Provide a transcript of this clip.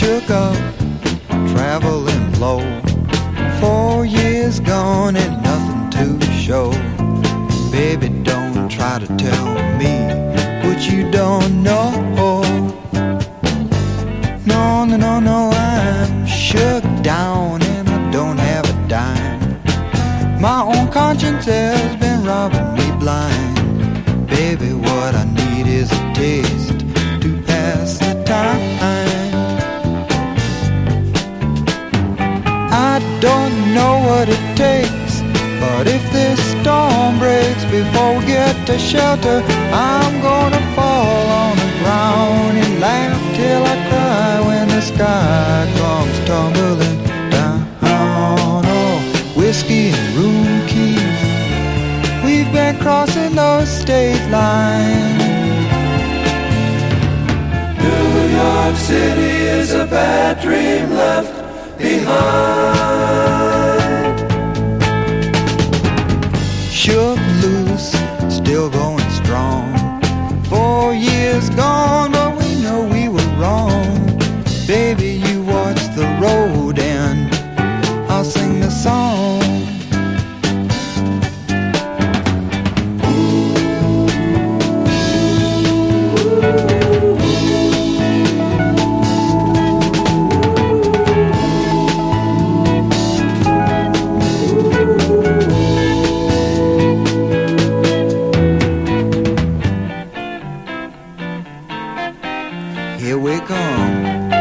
shook up, traveling low. 4 years gone and nothing to show. Baby, don't try to tell me what you don't know. No, no, no, no, I'm shook down and I don't have a dime. My own conscience has been robbing me blind. Baby, what I need is a taste to pass the time. I don't know what it takes, but if this storm breaks before we get to shelter, I'm gonna fall on the ground and laugh till I cry when the sky comes tumbling down. Oh, whiskey and room keys, we've been crossing those state lines. New York City is a bad dream left behind. Shook loose, still going strong. 4 years gone, but we know we were wrong. Baby, you watch the road and I'll sing the song. Here we come.